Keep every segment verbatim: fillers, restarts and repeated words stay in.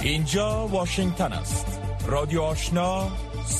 اینجا واشنگتن است. رادیو آشنا،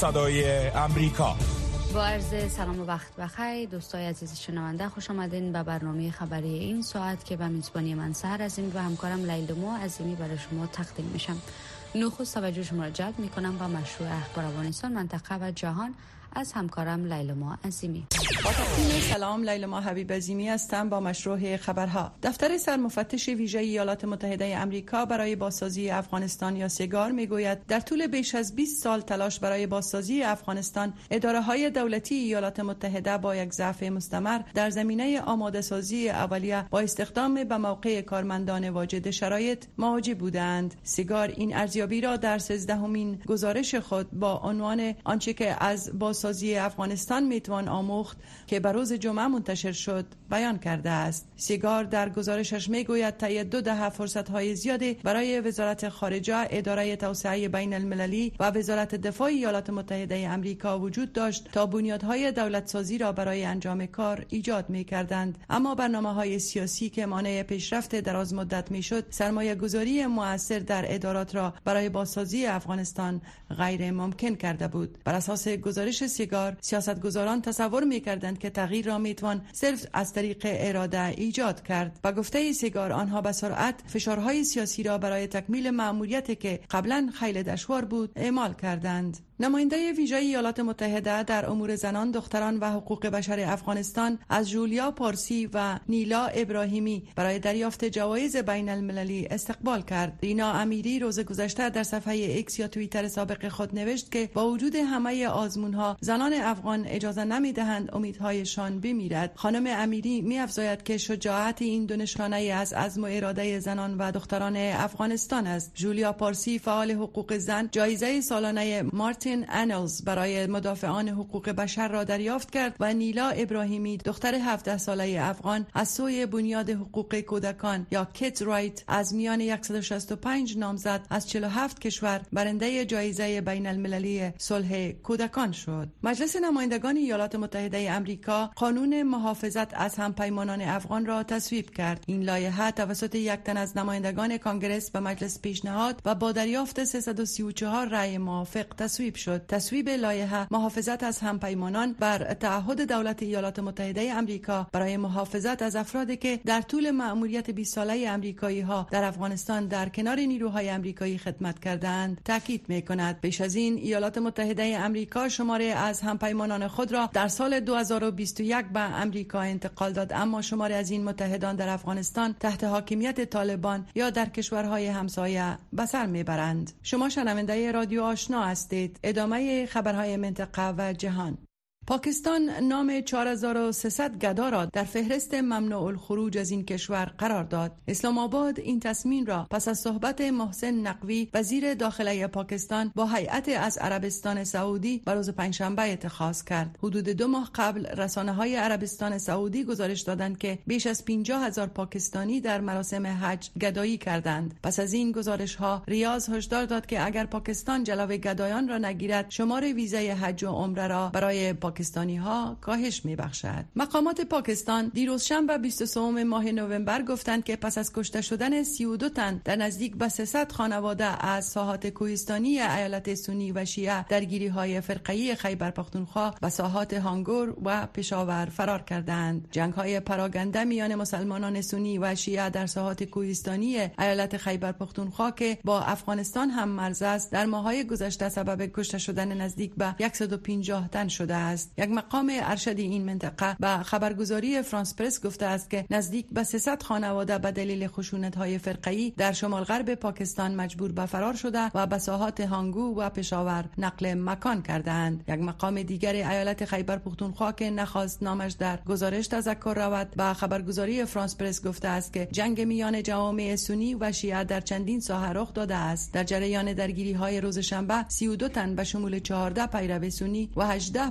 صدای امریکا. با عرض سلام و وقت بخیر دوستای عزیز شنونده، خوش آمدین به برنامه خبری این ساعت که به میزبانی من سحر عظیمی و همکارم لیلا عظیمی برای شما تقدیم میشم. نخست توجه شما را جلب میکنم با مشروع اخبار افغانستان، منطقه و جهان از همکارم لیلا عظیمی. با تقدیم سلام، لیلا حبیب عظیمی هستم با مشروع خبرها. دفتر سرمفتش ویژه ایالات متحده آمریکا برای بازسازی افغانستان یا سگار میگوید در طول بیش از بیست سال تلاش برای بازسازی افغانستان، اداره‌های دولتی ایالات متحده با یک ضعف مستمر در زمینه آماده سازی اولیه با استخدام به موقع کارمندان واجد شرایط مواجه بودند. سگار این ارزیابی را در سیزدهمین گزارش خود با عنوان آنچه که از بازسازی افغانستان میتوان آموخت که به روز جمعه منتشر شد بیان کرده است. سیگار در گزارشش میگوید طی دو دهه فرصت‌های زیادی برای وزارت خارجه، اداره توسعه بین المللی و وزارت دفاع ایالات متحده آمریکا وجود داشت تا بنیادهای دولت سازی را برای انجام کار ایجاد می‌کردند، اما برنامه‌های سیاسی که مانع پیشرفت دراز مدت می‌شد، سرمایه گذاری مؤثر در ادارات را برای بازسازی افغانستان غیر ممکن کرده بود. بر اساس گزارش سیگار، سیاستگزاران تصور می‌کردند که تغییر را میتوان صرف از طریق اراده ایجاد کرد. با گفته سیگار، آنها به سرعت فشارهای سیاسی را برای تکمیل مأموریتی که قبلا خیلی دشوار بود اعمال کردند. نماینده ویژه ایالات متحده در امور زنان، دختران و حقوق بشر افغانستان از جولیا پارسی و نیلا ابراهیمی برای دریافت جوایز بین المللی استقبال کرد. رینا امیری روز گذشته در صفحه ایکس یا توییتر سابق خود نوشت که با وجود همه آزمونها، زنان افغان اجازه نمیدهند امیدهایشان بمیرد. خانم امیری می‌افزاید که شجاعت این دو نشانه از عزم و اراده زنان و دختران افغانستان است. جولیا پارسی، فعال حقوق زن، جایزه سالانه مارتین انلز برای مدافعان حقوق بشر را دریافت کرد و نیلا ابراهیمی، دختر هفده ساله افغان، از سوی بنیاد حقوق کودکان یا کیدز رایت از میان صد و شصت و پنج نامزد از چهل و هفت کشور برنده جایزه بین المللی صلح کودکان شد. مجلس نمایندگان ایالات متحده آمریکا قانون محافظت از همپیمانان افغان را تصویب کرد. این لایحه توسط یک تن از نمایندگان کانگرس به مجلس پیشنهاد و با دریافت سیصد و سی و چهار رأی موافق تصویب شد. تصویب لایحه محافظت از همپیمانان بر تعهد دولت ایالات متحده آمریکا برای محافظت از افرادی که در طول مأموریت بیست ساله آمریکایی ها در افغانستان در کنار نیروهای آمریکایی خدمت کردند تاکید می‌کند. بیش از این، ایالات متحده آمریکا شماره از همپیمانان خود را در سال دو هزار و بیست و یک به آمریکا انتقال داد، اما شماره از این متحدان در افغانستان تحت حاکمیت طالبان یا در کشورهای همسایه به سر میبرند. شما شنونده رادیو آشنا هستید. ادامه خبرهای منطقه و جهان. پاکستان نام چهار هزار و سیصد گدا را در فهرست ممنوع الخروج از این کشور قرار داد. اسلام آباد این تصمیم را پس از صحبت محسن نقوی، وزیر داخله پاکستان، با هیئت از عربستان سعودی به روز پنجشنبه اتخاذ کرد. حدود دو ماه قبل رسانه‌های عربستان سعودی گزارش دادند که بیش از پنجاه هزار پاکستانی در مراسم حج گدایی کردند. پس از این گزارش‌ها، ریاض هشدار داد که اگر پاکستان جلوی گدایان را نگیرد، شمار ویزای حج و عمره را برای پاکستانی ها کاهش می بخشد. مقامات پاکستان دیروز شنبه بیست و سوم ماه نوامبر گفتند که پس از کشته شدن سی و دو تن در نزدیک به سیصد خانواده از ساحات کوهستانی ایالت سنی و شیعه، درگیری های فرقه‌ای خیبر پختونخوا و ساحات هانگور و پشاور فرار کردند. جنگ های پراگنده میان مسلمانان سنی و شیعه در ساحات کوهستانی ایالت خیبر پختونخوا که با افغانستان هم مرز است، در ماه‌های گذشته سبب کشته شدن نزدیک به صد و پنجاه تن شده است. یک مقام ارشد این منطقه به خبرگزاری فرانس پرس گفته است که نزدیک به سیصد خانواده به دلیل خشونت‌های فرقه‌ای در شمال غرب پاکستان مجبور به فرار شده و به ساحات هانگو و پشاور نقل مکان کردند. یک مقام دیگر ایالت خیبر پختونخوا که نخواست نامش در گزارش تذکر رود، به خبرگزاری فرانس پرس گفته است که جنگ میان جوامع سنی و شیعه در چندین ساحه رخ داده است. در جریان درگیری‌های روز شنبه سی و دو تن به شمول چهارده پیرو سنی و هجده پیرو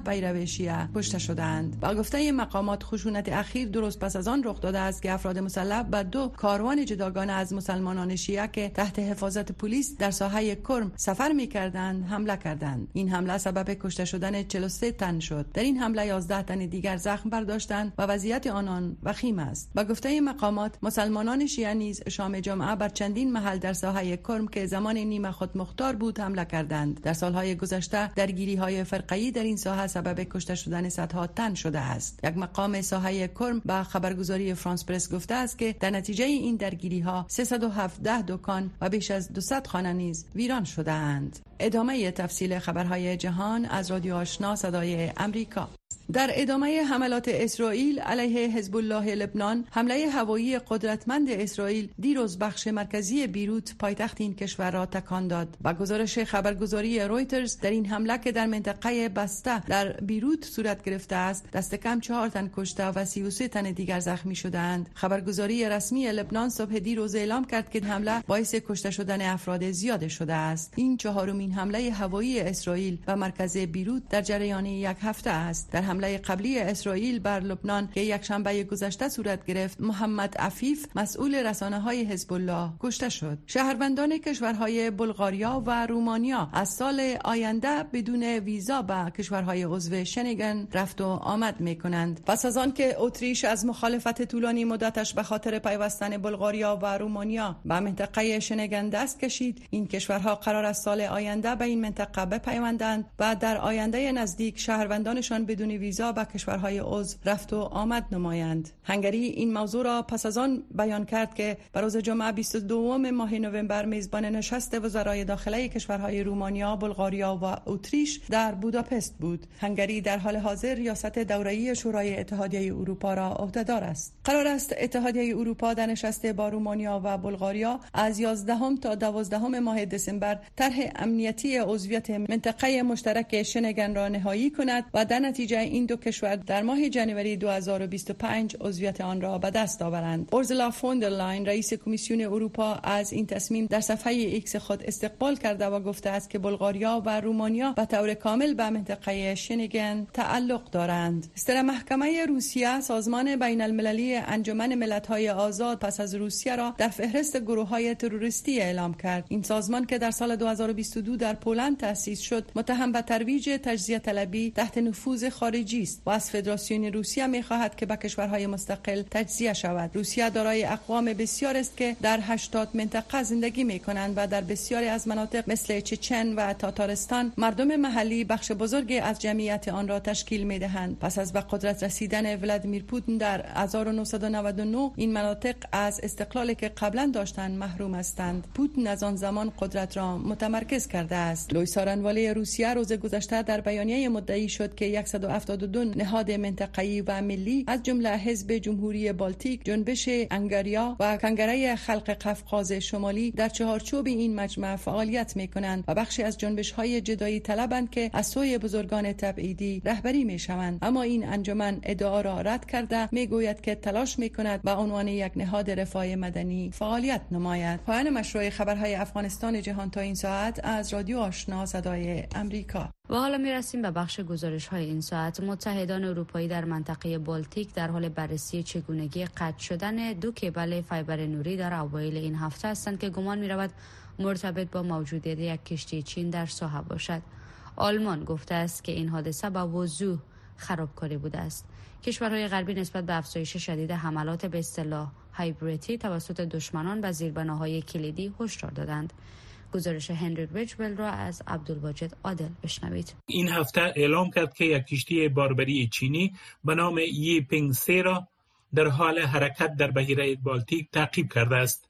شیعه کشته شدند. با گفته مقامات خشونت اخیر درست پس از آن رخ داده است که افراد مسلح به دو کاروان جداگانه از مسلمانان شیعه که تحت حفاظت پلیس در ساحه کرم سفر می‌کردند حمله کردند. این حمله سبب کشته شدن چهل و سه تن شد. در این حمله یازده تن دیگر زخم برداشتند و وضعیت آنان وخیم است. با گفته مقامات مسلمانان شیعه نیز شام جمعه بر چندین محل در ساحه کرم که زمان نیمه خود مختار بود حمله کردند. در سالهای گذشته درگیری‌های فرقه‌ای در این ساحه سبب کشته شدن صدها تن شده است. یک مقام ساحه کرم با خبرگزاری فرانس پرس گفته است که در نتیجه این درگیری‌ها سیصد و هفده دکان و بیش از دویست خانه نیز ویران شده‌اند. ادامه تفصیل خبرهای جهان از رادیو آشنا صدای امریکا. در ادامه حملات اسرائیل علیه حزب الله لبنان، حمله هوایی قدرتمند اسرائیل دیروز بخش مرکزی بیروت پایتخت این کشور را تکان داد. با گزارش خبرگزاری رویترز در این حمله که در منطقه بسته در بیروت صورت گرفته است، دست کم چهار تن کشته و سی و سه تن دیگر زخمی شدند. خبرگزاری رسمی لبنان صبح دیروز اعلام کرد که حمله باعث کشته شدن افراد زیاد شده است. این چهارمین حمله هوایی اسرائیل به مرکز بیروت در جریان یک هفته است. در حمله قبلی اسرائیل بر لبنان که یک شنبه گذشته صورت گرفت، محمد عفیف مسئول رسانه‌های حزب الله کشته شد. شهروندان کشورهای بلغاریا و رومانیا از سال آینده بدون ویزا به کشورهای عضو شنگن رفت و آمد می‌کنند. پس از آن که اتریش از مخالفت طولانی مدتش به خاطر پیوستن بلغاریا و رومانیا به منطقه شنگن دست کشید، این کشورها قرار است سال آینده به این منطقه بپیوندند و در آینده نزدیک شهروندانشان بدون ویزا به کشورهای عضو رفت و آمد نمایند. هنگری این موضوع را پس از آن بیان کرد که بر روز جمعه بیست و دو ماه نوامبر میزبان نشست وزرای داخله کشورهای رومانیا، بلغاریا و اتریش در بوداپست بود. هنگری در حال حاضر ریاست دوره‌ای شورای اتحادیه اروپا را عهده‌دار است. قرار است اتحادیه اروپا در نشست با رومانیا و بلغاریا از یازدهم تا دوازدهم ماه دسامبر طرح امنیتی عضویت منطقه مشترک شنگن را نهایی کند و در نتیجه این دو کشور در ماه جنوری دو هزار و بیست و پنج عضویت آن را به دست آورند. اورسولا فون در لاین رئیس کمیسیون اروپا از این تصمیم در صفحه ایکس خود استقبال کرده و گفته است که بلغاریا و رومانیا به طور کامل به منطقه شنگن تعلق دارند. استر محکمه روسیه سازمان بین المللی انجمن ملت‌های آزاد پس از روسیه را در فهرست گروه‌های تروریستی اعلام کرد. این سازمان که در سال دو هزار و بیست و دو در پولند تأسیس شد، متهم به ترویج تجزیه طلبی تحت نفوذ خارجی است و از فدراسیون روسیه می‌خواهد که به کشورهای مستقل تجزیه شود. روسیه دارای اقوام بسیار است که در هشتاد منطقه زندگی می‌کنند و در بسیاری از مناطق مثل چچن و تاتارستان مردم محلی بخش بزرگی از جمعیت آن را تشکیل می‌دهند. پس از به قدرت رسیدن ولادیمیر پوتین در هزار و نهصد و نود و نه این مناطق از استقلالی که قبلا داشتند محروم هستند. پوتین از آن زمان قدرت را متمرکز کرده است. لوئیس آرنواله روسیه روز گذشته در بیانیه مدعی شد که صد و هفتاد و دو نهاد منطقه‌ای و ملی از جمله حزب جمهوری بالتیک، جنبش انگاریا و کنگره خلق قفقاز شمالی در چهارچوب این مجمع فعالیت می‌کنند و بخشی از جنبش‌های جدایی طلبند که از سوی بزرگان تبعیدی رهبری می‌شوند. اما این انجمن ادعا را رد کرده می‌گوید که تلاش می‌کند به عنوان یک نهاد رفاه مدنی فعالیت نماید. پایان مشروع خبرهای افغانستان جهان تا این ساعت از رادیو آشنا صدای امریکا. و حالا میرسیم به بخش گزارش های این ساعت. متحدان اروپایی در منطقه بالتیک در حال بررسی چگونگی قطع شدن دو کیبل فایبر نوری در اوایل این هفته هستند که گمان می رود مرتبط با موجودیت یک کشتی چین در ساحل باشد. آلمان گفته است که این حادثه با وضوح خرابکاری بوده است. کشورهای غربی نسبت به افزایش شدید حملات به اصطلاح هایبریدی توسط دشمنان و زیربناهای کلیدی هشدار دادند. گزارش هنری ریچول را از عبدالواجد عادل بشنوید. این هفته اعلام کرد که یک کشتی باربری چینی به نام یی پینگ سه را در حال حرکت در بحیره بالتیک تعقیب کرده است.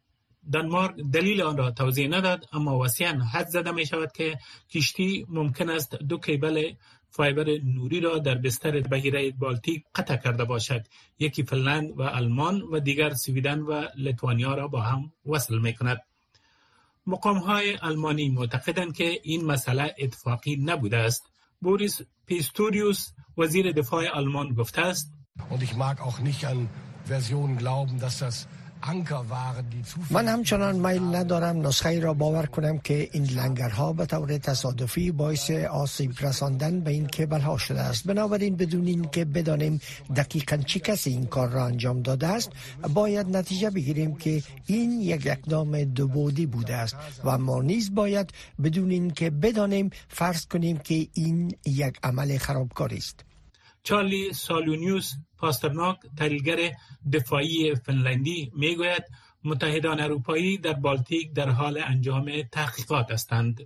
دانمارک دلیل آن را توضیح نداد، اما وسیعاً حدس زده می شود که کشتی ممکن است دو کیبل فایبر نوری را در بستر بحیره بالتیک قطع کرده باشد. یکی فنلند و آلمان و دیگر سویدن و لیتوانیا را با هم وصل می کند. مقام‌های آلمانی معتقدند که این مسئله اتفاقی نبوده است. بوریس پیستوریوس وزیر دفاع آلمان گفته است: Und ich mag auch nicht an Versionen glauben, dass das من همچنان میل ندارم نسخه ای را باور کنم که این لنگرها به طور تصادفی باعث آسیب رساندن به این کیبل ها شده است. بنابراین بدون این که بدانیم دقیقاً چه کسی این کار را انجام داده است، باید نتیجه بگیریم که این یک اقدام دو بعدی بوده است و ما نیز باید بدون این که بدانیم فرض کنیم که این یک عمل خرابکاری است. چارلی سالونیوس پاسترناک، تحلیلگر دفاعی فنلندی، میگوید متحدان اروپایی در بالتیک در حال انجام تحقیقات هستند.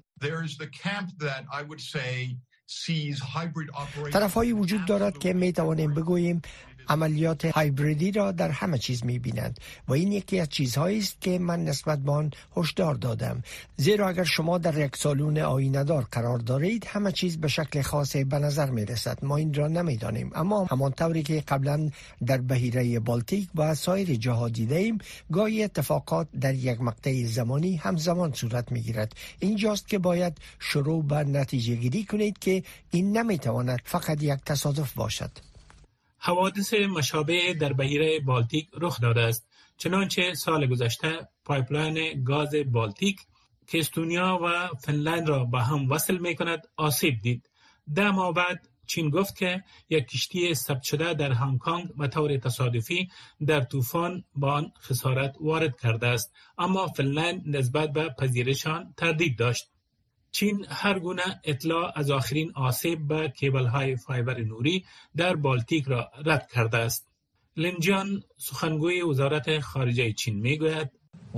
طرف‌هایی وجود دارد که می توانیم بگوییم عملیات هایبریدی را در همه چیز می‌بینند و این یکی از چیزهایی است که من نسبت به آن هشدار دادم، زیرا اگر شما در یک سالن آینه‌دار قرار دارید همه چیز به شکل خاصی به نظر می‌رسد. ما این را نمی‌دانیم، اما همانطوری که قبلا در بحیره بالتیک و سایر جاها دیده‌ایم، گاهی اتفاقات در یک مقطع زمانی همزمان صورت می‌گیرد. اینجاست که باید شروع به نتیجه گیری کنید که این نمی‌تواند فقط یک تصادف باشد. حوادث مشابه در بحیره بالتیک رخ داده است. چنانچه سال گذشته پایپلاین گاز بالتیک که استونیا و فنلند را با هم وصل می کند آسیب دید. ده ماه بعد چین گفت که یک کشتی ثبت شده در هنگ کنگ به طور تصادفی در طوفان با آن خسارت وارد کرده است، اما فنلند نسبت به پذیرشان تردید داشت. چین هر گونه اطلاع از آخرین آسیب به کیبل‌های فایبر نوری در بالتیک را رد کرده است. لینجان، سخنگوی وزارت خارجه چین، میگوید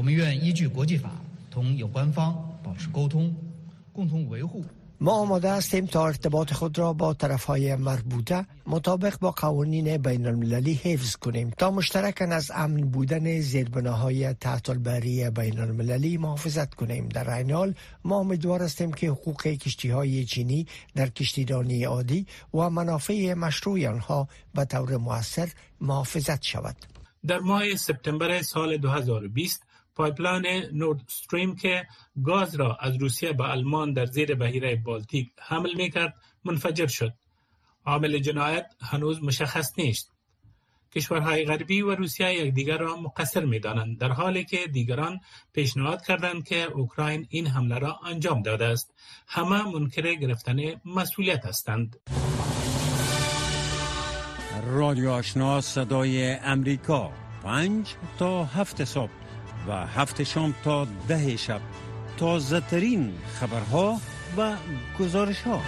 ما آماده هستیم تا ارتباط خود را با طرفهای مربوطه مطابق با قوانین بین المللی حفظ کنیم تا مشترکاً از امن بودن زیربناهای تحت البحری بین المللی محافظت کنیم. در این حال ما امیدوار هستیم که حقوق کشتی‌های چینی در کشتیرانی عادی و منافع مشروع آنها به طور مؤثر محافظت شود. در ماه سپتامبر سال دو هزار و بیست پایپلاین نورد استریم که گاز را از روسیه به آلمان در زیر بحیره بالتیک حمل می‌کرد منفجر شد. عامل جنایت هنوز مشخص نیست. کشورهای غربی و روسیه یکدیگر را مقصر می‌دانند، در حالی که دیگران پیشنهاد کردند که اوکراین این حمله را انجام داده است. همه منکر گرفتن مسئولیت هستند. رادیو آشنا صدای امریکا، پنج تا هفت صبح و هفت شام تا ده شب، تازه ترین خبرها و گزارش ها.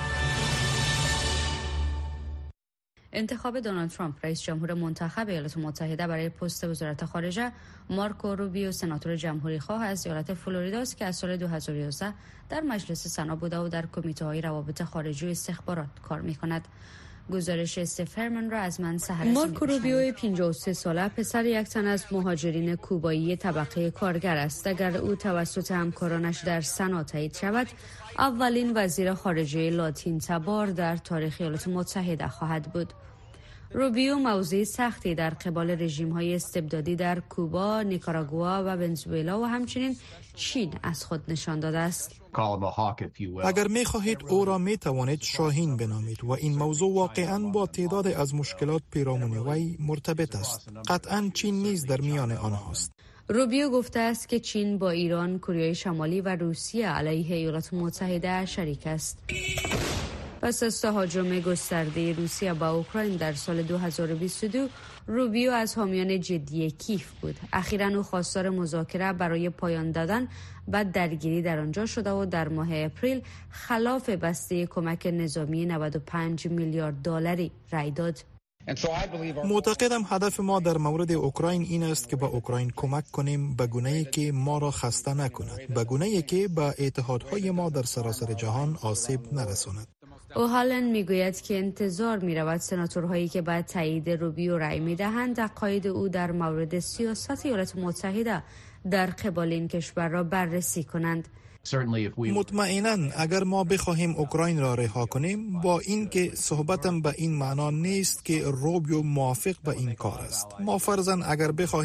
انتخاب دونالد ترامپ رئیس جمهور منتخب ایالات متحده برای پست وزارت خارجه، مارکو روبیو سناتور جمهوری خواه از ایالت فلوریدا است که از سال دو هزار و یازده در مجلس سنا بوده و در کمیته های روابط خارجی و استخبارات کار می کند. گزارش استیف هرمن را از من سحر مارکو روبیو پنجاه و سه ساله پسر یک تن از مهاجرین کوبایی طبقه کارگر است. اگر او توسط همکارانش در سنا تایید شود، اولین وزیر خارجه لاتین تبار در تاریخ ایالات متحده خواهد بود. روبیو موضع سختی در قبال رژیم‌های استبدادی در کوبا، نیکاراگوآ و ونزوئلا و همچنین چین از خود نشان داده است. اگر می خواهید او را می توانید شاهین بنامید و این موضوع واقعاً با تعداد از مشکلات پیرامون وی مرتبط است. قطعاً چین نیز در میان آنهاست. روبیو گفته است که چین با ایران، کره شمالی و روسیه علیه ایالات متحده شریک است. پس از تهاجم گسترده روسیه به اوکراین در سال دو هزار و بیست و دو، روبیو از حامیان جدی کیف بود. اخیراً او خواستار مذاکره برای پایان دادن به درگیری در آنجا شده و در ماه اپریل خلاف بسته کمک نظامی نود و پنج میلیارد دلاری رای داد. معتقدم هدف ما در مورد اوکراین این است که به اوکراین کمک کنیم به گونه‌ای که ما را خسته نکند، به گونه‌ای که به اتحادهای ما در سراسر جهان آسیب نرساند. اوهالن میگوید که انتظار می‌رود سناتورهایی که بعد تایید روبیو رأی می‌دهند عقاید او در مورد سیاست ایالات متحده در قبال این کشور را بررسی کنند. مطمئناً اگر ما بخواهیم اوکراین را رها کنیم، با این که صحبتم به این معنا نیست که روبیو موافق به این کار است. ما فرضاً اگر بخواهیم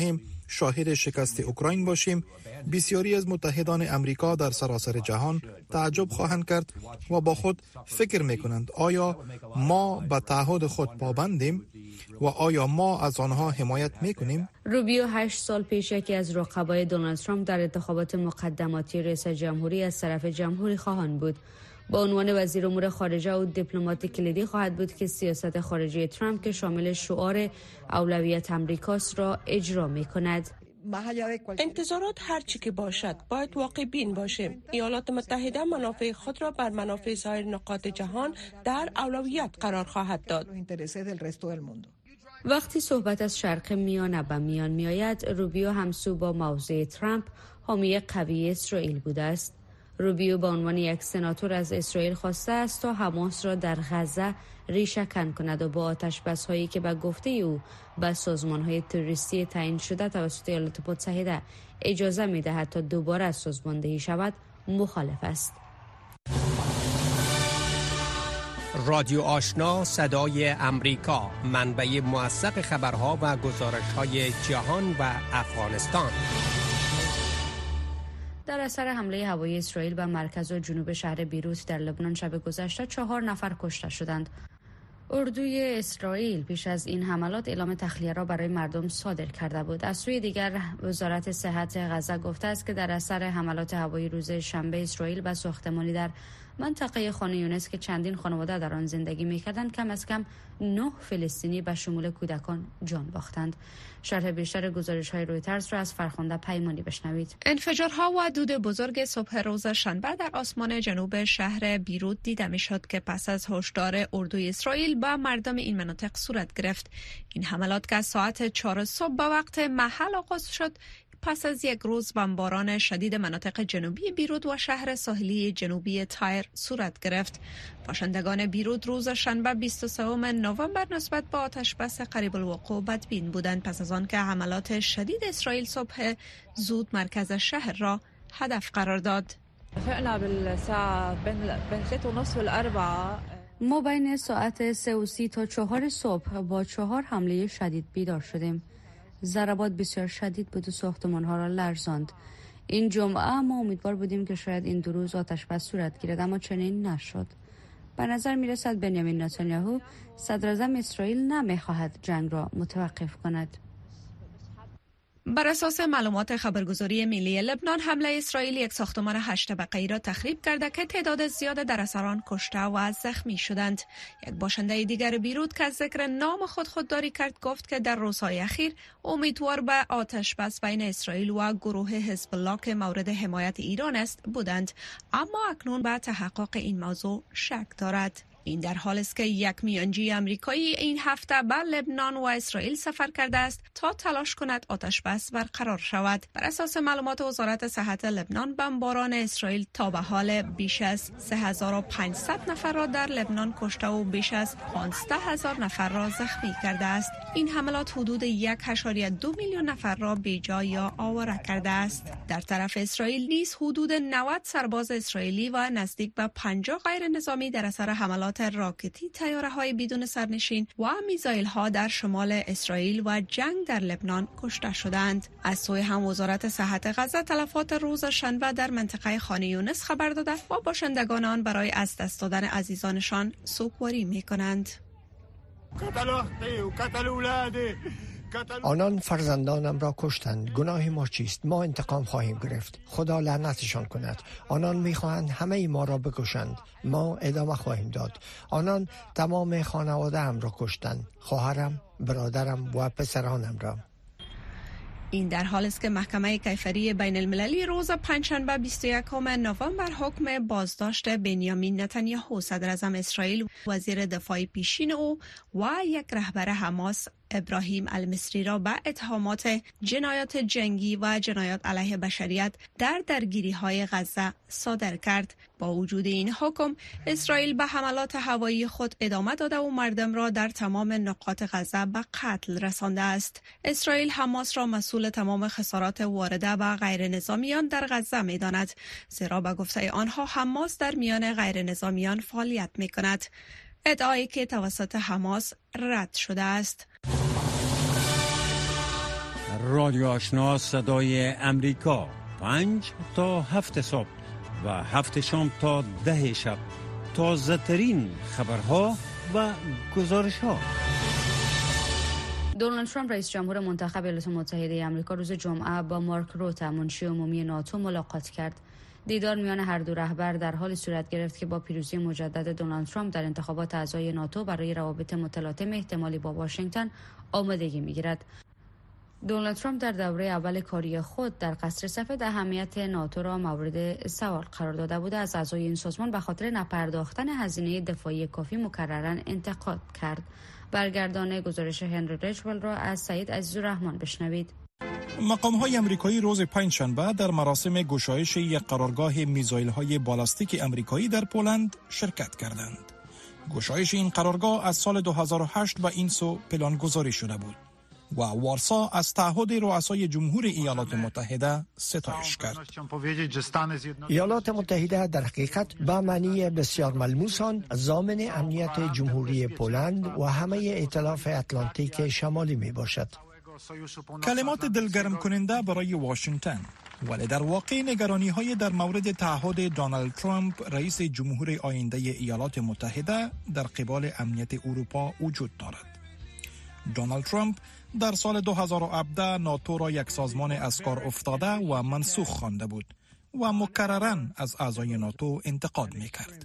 شاهد شکست اوکراین باشیم، بسیاری از متحدان امریکا در سراسر جهان تعجب خواهند کرد و با خود فکر میکنند آیا ما به تعهد خود پابندیم و آیا ما از آنها حمایت میکنیم؟ روبیو هشت سال پیش یکی از رقبای دونالد ترامپ در انتخابات مقدماتی رئیس جمهوری از طرف جمهوری خواهان بود. با عنوان وزیر امور خارجه او دیپلمات کلیدی خواهد بود که سیاست خارجی ترامپ که شامل شعار اولویت امریکاست را اجرا می‌کند. انتظارات هر چی که باشد باید واقع بین باشیم. ایالات متحده منافع خود را بر منافع سایر نقاط جهان در اولویت قرار خواهد داد. وقتی صحبت از شرق میانه به میان میآید، روبیو همسو با موضع ترامپ حامی قوی اسرائیل بوده است. روبیو به عنوان یک سناتور از اسرائیل خواسته است تا حماس را در غزه ریشه‌کن کند و با آتش‌بس‌هایی که به گفته او به سازمان‌های تروریستی تعیین شده توسط ایالات متحده اجازه می‌دهد تا دوباره سازماندهی شود مخالف است. رادیو آشنا صدای امریکا، منبع موثق خبرها و گزارش‌های جهان و افغانستان. در اثر حمله هوایی اسرائیل به مرکز و جنوب شهر بیروت در لبنان شب گذشته چهار نفر کشته شدند. اردوی اسرائیل پیش از این حملات اعلام تخلیه را برای مردم صادر کرده بود. از سوی دیگر وزارت صحت غزه گفته است که در اثر حملات هوایی روز شنبه اسرائیل به ساختمانی در منطقه خان یونس که چندین خانواده در آن زندگی می‌کردند کم از کم نه فلسطینی به شمول کودکان جان باختند. شرح بیشتر گزارش‌های رویترز را از فرخنده پیمانی بشنوید. انفجارها و دود بزرگ صبح روز شنبه در آسمان جنوب شهر بیروت دیده می‌شد که پس از هشدار اردوی اسرائیل با مردم این مناطق صورت گرفت. این حملات که ساعت چهار صبح به وقت محل آغاز شد، پس از یک روز بمباران شدید مناطق جنوبی بیروت و شهر ساحلی جنوبی تایر صورت گرفت. باشندگان بیروت روز شنبه بیست و سوم نوامبر نسبت به آتش‌بس قریب الوقوع بدبین بودند پس از آن که حملات شدید اسرائیل صبح زود مرکز شهر را هدف قرار داد. ما بین ساعت سه و سی تا چهار صبح با چهار حمله شدید بیدار شدیم. ضربات بسیار شدید بود و ساختمان‌ها را لرزاند. این جمعه ما امیدوار بودیم که شاید این دو روز آتش‌بس صورت گیرد، اما چنین نشد. به نظر می‌رسد بنیامین نتانیاهو صدراعظم اسرائیل نمی‌خواهد جنگ را متوقف کند. بر اساس معلومات خبرگزاری ملی لبنان، حمله اسرائیل یک ساختمان هشت طبقه‌ای را تخریب کرده که تعداد زیاد در اثر آن کشته و زخمی شدند. یک باشنده دیگر بیروت که ذکر نام خود خودداری کرد گفت که در روزهای اخیر امیدوار به آتش‌بس بین اسرائیل و گروه حزب الله که مورد حمایت ایران است بودند، اما اکنون به تحقق این موضوع شک دارد. این در حالی است که یک میانجی آمریکایی این هفته به لبنان و اسرائیل سفر کرده است تا تلاش کند آتش‌بس برقرار شود. بر اساس معلومات وزارت صحت لبنان، بمباران اسرائیل تا به حال بیش از سه هزار و پانصد نفر را در لبنان کشته و بیش از پانزده هزار نفر را زخمی کرده است. این حملات حدود یک و دو میلیون نفر را بیجا یا آواره کرده است. در طرف اسرائیل نیز حدود نود سرباز اسرائیلی و نزدیک به پنجاه غیر نظامی در اثر حملات راکتی، طیاره‌های بدون سرنشین و میزایل‌ها در شمال اسرائیل و جنگ در لبنان کشته شدند. از سوی هم وزارت صحت غزه تلفات روز شنبه در منطقه خان یونس خبر داده و باشندگان آن برای از دست دادن عزیزانشان سوگواری می‌کنند. آنان فرزندانم را کشتند. گناه ما چیست؟ ما انتقام خواهیم گرفت. خدا لعنتشان کند. آنان میخواهند همه ما را بکشند. ما ادامه خواهیم داد. آنان تمام خانواده هم را کشتند. خواهرم، برادرم و پسرانم را. این در حالی است که محکمه کیفری بین المللی روز پنجشنبه بیست و یکم نوامبر حکم بازداشت بنیامین نتانیاهو صدر اعظم اسرائیل، وزیر دفاع پیشین او و یک رهبر حماس ابراهیم المصری را به اتهامات جنایات جنگی و جنایات علیه بشریت در درگیری‌های غزه صادر کرد. با وجود این حکم، اسرائیل به حملات هوایی خود ادامه داده و مردم را در تمام نقاط غزه به قتل رسانده است. اسرائیل حماس را مسئول تمام خسارات وارده به غیر نظامیان در غزه می‌داند، زیرا به گفته آنها حماس در میان غیر نظامیان فعالیت می‌کند، ادعایی که توسط حماس رد شده است. رادیو آشنا صدای امریکا پنج تا هفت صبح و هفت شام تا ده شب تازه ترین خبرها و گزارش ها. دونالد ترامپ رئیس جمهور منتخب ایالات متحده آمریکا روز جمعه با مارک روته منشی عمومی ناتو ملاقات کرد. دیدار میان هر دو رهبر در حال صورت گرفت که با پیروزی مجدد دونالد ترامپ در انتخابات اعضای ناتو برای روابط متلاطم احتمالی با واشنگتن آمادگی میگیرد. دونالد ترامپ در دوره اول کاری خود در قصر سفید اهمیت ناتو را مورد سوال قرار داده بود. از اعضای این سازمان به خاطر نپرداختن هزینه دفاعی کافی مکرراً انتقاد کرد. برگردان گزارش هنری ریچول را از سعید عزیزالرحمن بشنوید. مقام‌های آمریکایی روز پنجشنبه در مراسم گشایش یک قرارگاه میزایل‌های بالستیک آمریکایی در پولند شرکت کردند. گشایش این قرارگاه از سال دو هزار و هشت به این سو پلانگذاری شده بود و وارسا از تعهد رؤسای جمهور ایالات متحده ستایش کرد. ایالات متحده در حقیقت به معنی بسیار ملموس آن ضامن امنیت جمهوری پولند و همه ائتلاف اتلانتیک شمالی می باشد. کلمات دلگرم کننده برای واشنگتن، ولی در واقع نگرانی های در مورد تعهد دونالد ترامپ رئیس جمهور آینده ایالات متحده در قبال امنیت اروپا وجود دارد. دونالد ترامپ در سال دو هزار و هفده ناتو را یک سازمان از کار افتاده و منسوخ خوانده بود و مکرراً از اعضای ناتو انتقاد میکرد.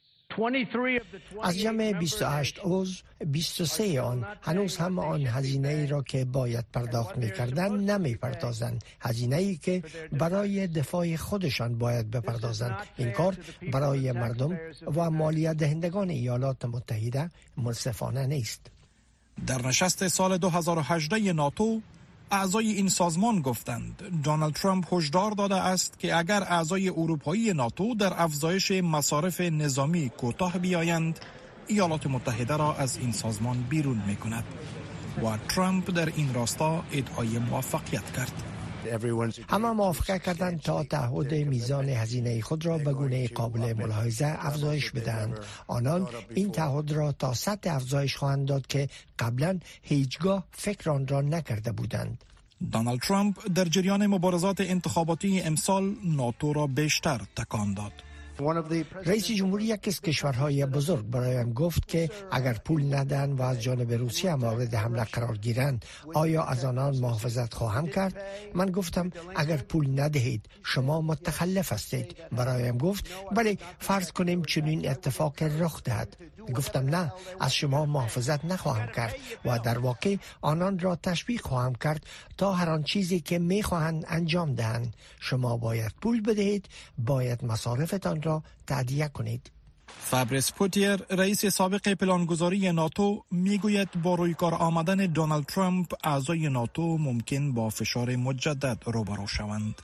از جمع بیست و هشت عضو، بیست و سه آن هنوز هم آن هزینه ای را که باید پرداخت می‌کردند نمی‌پردازند، هزینه ای که برای دفاع خودشان باید بپردازند. این کار برای مردم و مالیات دهندگان ایالات متحده منصفانه نیست. در نشست سال دو هزار و هجده ناتو، اعضای این سازمان گفتند دونالد ترامپ هشدار داده است که اگر اعضای اروپایی ناتو در افزایش مصارف نظامی کوتاه بیایند، ایالات متحده را از این سازمان بیرون می‌کند و ترامپ در این راستا ادعای موفقیت کرد. همه موافقت کردند تا تعهد میزان هزینه خود را به گونه قابل ملاحظه افزایش بدهند. آنان این تعهد را تا سطح افزایش خواهند داد که قبلا هیچگاه فکر آن را نکرده بودند. دونالد ترامپ در جریان مبارزات انتخاباتی امسال ناتو را بیشتر تکان داد. رئیس جمهور یکی از کشورهای بزرگ برایم گفت که اگر پول ندن و از جانب روسیه مورد حمله قرار گیرند آیا از آنان محافظت خواهم کرد؟ من گفتم اگر پول ندهید شما متخلف هستید. برایم گفت بله فرض کنیم چنین اتفاق رخ دهد. گفتم نه، از شما محافظت نخواهم کرد و در واقع آنان را تشویق خواهم کرد تا هر آن چیزی که میخواهند انجام دهند. شما باید پول بدهید، باید مصارفتان را تادیه کنید. فابریس پوتیر رئیس سابق پلانگذاری ناتو میگوید با روی کار آمدن دونالد ترامپ اعضای ناتو ممکن با فشار مجدد روبرو شوند.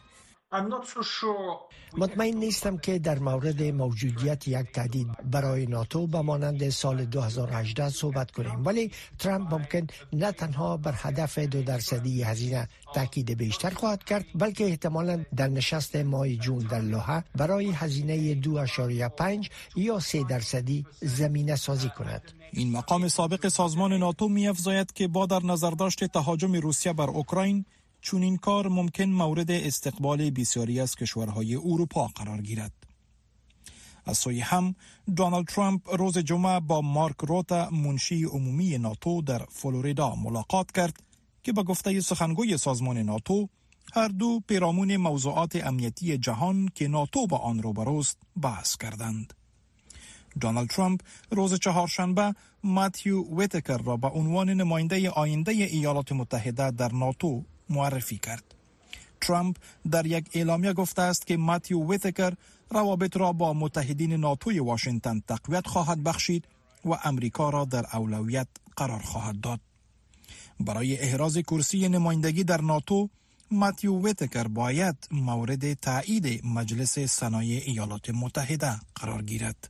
مطمئن نیستم که در مورد موجودیت یک تهدید برای ناتو به مانند سال دو هزار و هجده صحبت کنیم، ولی ترامپ ممکن نه تنها بر هدف دو درصدی هزینه تاکید بیشتر خواهد کرد، بلکه احتمالاً در نشست ماه جون در لوحه برای هزینه دو اشاریه پنج یا سه درصدی زمینه سازی کند. این مقام سابق سازمان ناتو می‌افزاید که با در نظر داشت تهاجم روسیه بر اوکراین، چون این کار ممکن مورد استقبال بسیاری از کشورهای اروپا قرار گیرد. از سوی هم دونالد ترامپ روز جمعه با مارک روته منشی عمومی ناتو در فلوریدا ملاقات کرد که به گفته سخنگوی سازمان ناتو هر دو پیرامون موضوعات امنیتی جهان که ناتو با آن روبروست بحث کردند. دونالد ترامپ روز چهارشنبه ماتیو ویتکر را به عنوان نماینده آینده ایالات متحده در ناتو معرفی کرد. ترامپ در یک اعلامیه گفته است که ماتیو ویتکر روابط را با متحدین ناتوی واشنگتن تقویت خواهد بخشید و امریکا را در اولویت قرار خواهد داد. برای احراز کرسی نمایندگی در ناتو، ماتیو ویتکر باید مورد تایید مجلس صنایع ایالات متحده قرار گیرد.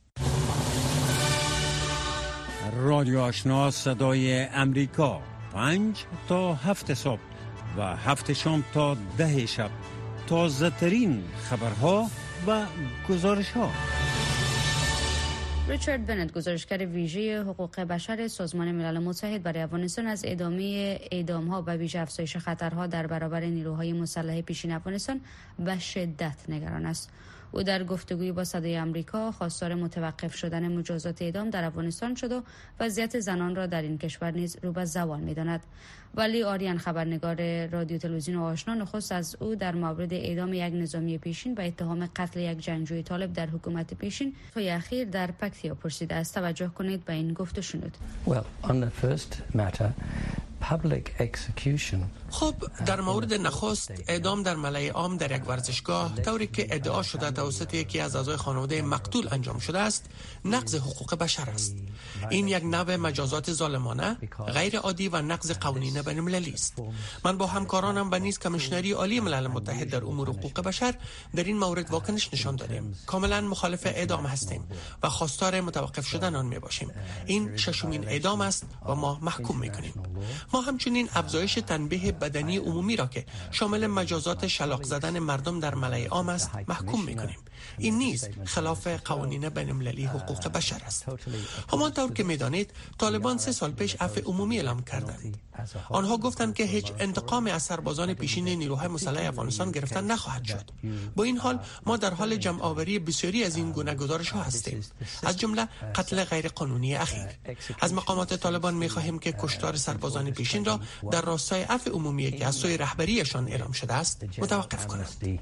رادیو آشنا صدای امریکا پنج تا هفت صبح و هفت شام تا ده شب تازه ترین خبرها و گزارش ها. ریچارد بنت، گزارشگر ویژه حقوق بشر سازمان ملل متحد برای افغانستان، از ادامه اعدام‌ها و ویژه افزایش خطرها در برابر نیروهای مسلح پیشین افغانستان به شدت نگران است. او در گفتگوی با صدای آمریکا خواستار متوقف شدن مجازات اعدام در افغانستان شد و وضعیت زنان را در این کشور نیز رو به زوال می‌داند. ولی آریان، خبرنگار رادیو تلویزیون آشنا، نخست از او در مورد اعدام یک نظامی پیشین و اتهام قتل یک جنگجوی طالب در حکومت پیشین توی اخیر در پکتیا پرسیده است. توجه کنید به این گفت و شنود. Well, on the first matter, public execution. خب در مورد نخست اعدام در ملأ عام در یک ورزشگاه طوری که ادعا شده توسط یکی از اعضای خانواده مقتول انجام شده است، نقض حقوق بشر است. این یک نوع مجازات ظالمانه، غیر عادی و نقض قوانین بین المللی است. من با همکارانم و نیز کمیشنری عالی ملل متحد در امور حقوق بشر در این مورد واکنش نشان دادیم. کاملا مخالف اعدام هستیم و خواستار متوقف شدن آن می باشیم. این ششمین اعدام است و ما محکوم می کنیم. ما همچنین افزایش تنبیه بدنی عمومی را که شامل مجازات شلاق زدن مردم در ملأ عام است محکوم می‌کنیم. این نیز خلاف قوانین بین‌المللی حقوق بشر است. همانطور که می‌دانید طالبان سه سال پیش عفو عمومی اعلام کردند. آنها گفتند که هیچ انتقام از سربازان پیشین نیروهای مسلح افغانستان گرفته نخواهد شد. با این حال ما در حال جمع‌آوری بسیاری از این گونه گزارش‌ها هستیم، از جمله قتل غیر قانونی اخیر. از مقامات طالبان می‌خواهیم که کشتار سربازان پیشین را در راستای عفو عمومی که از سوی رهبریشان اعلام شده است متوقف کنند.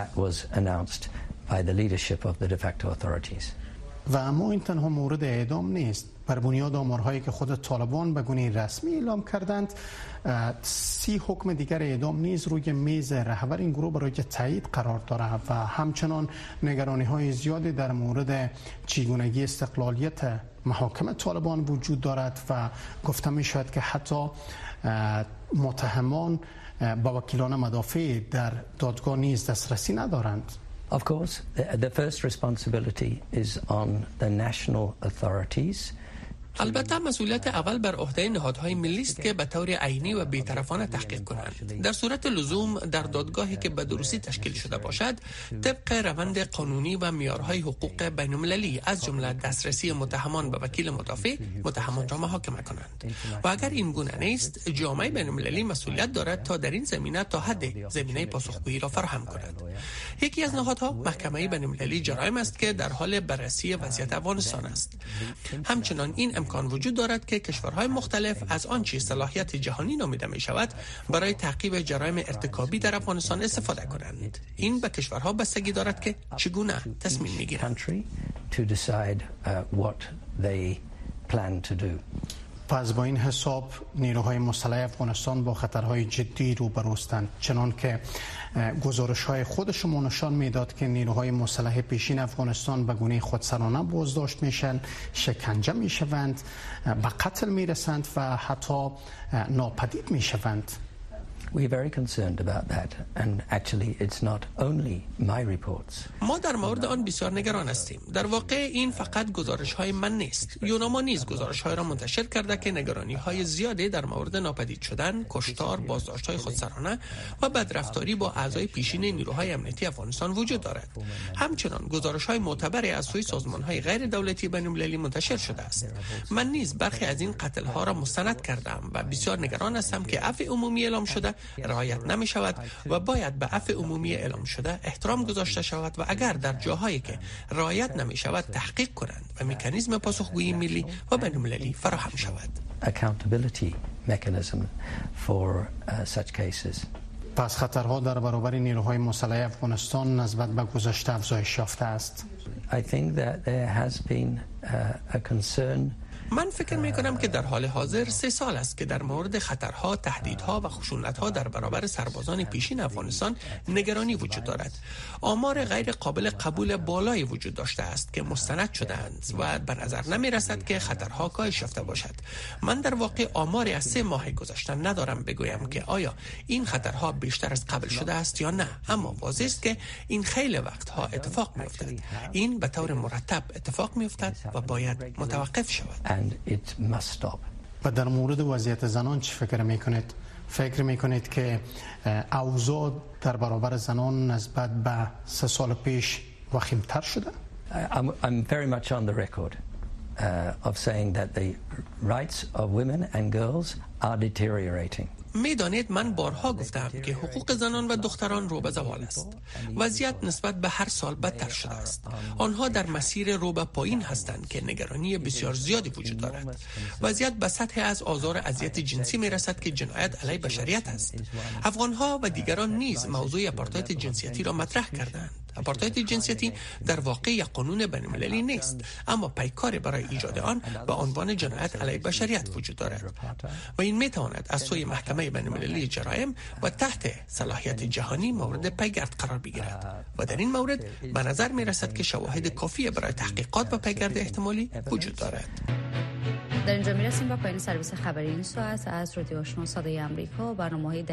و اما این تنها مورد اعدام نیست. بر بنیاد آمارهایی که خود طالبان به گونه رسمی اعلام کردند، سی حکم دیگر اعدام نیز روی میز رهبر این گروه برای تایید قرار دارد و همچنان نگرانی‌های زیادی در مورد چگونگی استقلالیت محاکم طالبان وجود دارد و گفته می شود که حتی متهمان با وکیلان مدافع در دادگاه نیز دسترسی ندارند. Of course, the, the first responsibility is on the national authorities. البته مسئولیت اول بر عهده نهادهای ملی است که به طور عینی و بی‌طرفانه تحقیق کنند. در صورت لزوم در دادگاهی که به درستی تشکیل شده باشد، طبق روند قانونی و معیارهای حقوق بین‌المللی از جمله دسترسی متهمان به وکیل مدافع، متهمان را محاکمه کنند. و اگر این گونه نیست، جامعه بین‌المللی مسئولیت دارد تا در این زمینه تا حد زمینه پاسخگویی را فراهم کند. یکی از نهادها محکمه بین‌المللی جرایم است که در حال بررسی وضعیت افغانستان است. همچنان این امکان وجود دارد که کشورهای مختلف از آنچه صلاحیت جهانی نامیده می شود برای تعقیب جرایم ارتکابی در افغانستان استفاده کنند. این به کشورها بستگی دارد که چگونه تصمیم می گیرند. پس با این حساب نیروهای مسلح افغانستان با خطرهای جدی روبروستند، چنان که گزارش‌های خود شما نشان میداد که نیروهای مسلح پیشین افغانستان به گونه خودسرانه بازداشت میشن، شکنجه میشوند، به قتل میرسند و حتی ناپدید میشوند. We're very concerned about that and actually it's not only my reports. ما در مورد آن بسیار نگران هستیم. در واقع این فقط گزارش‌های من نیست. یوناما نیز گزارش‌های را منتشر کرده که نگرانی‌های زیادی در مورد ناپدید شدن، کشتار، بازداشت‌های خودسرانه و بدرفتاری با اعضای پیشین نیروهای امنیتی افغانستان وجود دارد. همچنان گزارش‌های معتبری از سوی سازمان‌های غیر دولتی بین‌المللی منتشر شده است. من نیز برخی از این قتل‌ها را مستند کردم و بسیار نگران هستم که عفو عمومی اعلام شده رعایت نمی شود و باید به عفو عمومی اعلام شده احترام گذاشته شود و اگر در جاهایی که رعایت نمی شود تحقیق کنند و مکانیزم پاسخگویی ملی و بین‌المللی فراهم شود. Accountability mechanism for uh, such cases. پس خطرها در برابر نیروهای مسلح افغانستان نسبت به گذشته افزایش یافته است. I think that there has been uh, a concern. من فکر می کنم که در حال حاضر سه سال است که در مورد خطرها، تهدیدها و خشونتها در برابر سربازان پیشین افغانستان نگرانی وجود دارد. آمار غیر قابل قبول بالایی وجود داشته است که مستند شده‌اند و به نظر نمی رسد که خطرها کاهش یافته باشد. من در واقع آماری از سه ماه گذشته ندارم بگویم که آیا این خطرها بیشتر از قبل شده است یا نه، اما واضح است که این خیلی وقتها اتفاق می افتد. این به طور مرتب اتفاق می افتد و باید متوقف شود. و در مورد وضعیت زنان چه فکر میکنید؟ فکر میکنید که اوضاع در برابر زنان نسبت به سه سال پیش وخیمتر شده؟ I'm, I'm very much on the record uh, of saying that the rights of women and girls are deteriorating. میدانید من بارها گفتم که حقوق زنان و دختران رو به زوال است. وضعیت نسبت به هر سال بدتر شده است. آنها در مسیر رو به پایین هستند که نگرانی بسیار زیادی وجود دارد. وضعیت به سطح از آزار و اذیت جنسی می رسد که جنایت علیه بشریت است. افغانها و دیگران نیز موضوع آپارتاید جنسیتی را مطرح کردند. آپارتاید جنسیتی در واقع یک قانون بین‌المللی نیست، اما پیکار برای ایجاد آن به عنوان جنایت علیه بشریت وجود دارد و این می تواند از سوی محکمه بین‌المللی جرایم و تحت صلاحیت جهانی مورد پیگرد قرار بگیرد و در این مورد به نظر می رسد که شواهد کافی برای تحقیقات و پیگرد احتمالی وجود دارد. در اینجا می رسیم به پایان سرویس خبری این ساعت از رادیو آشنا صدای آمریکا. برنامه‌های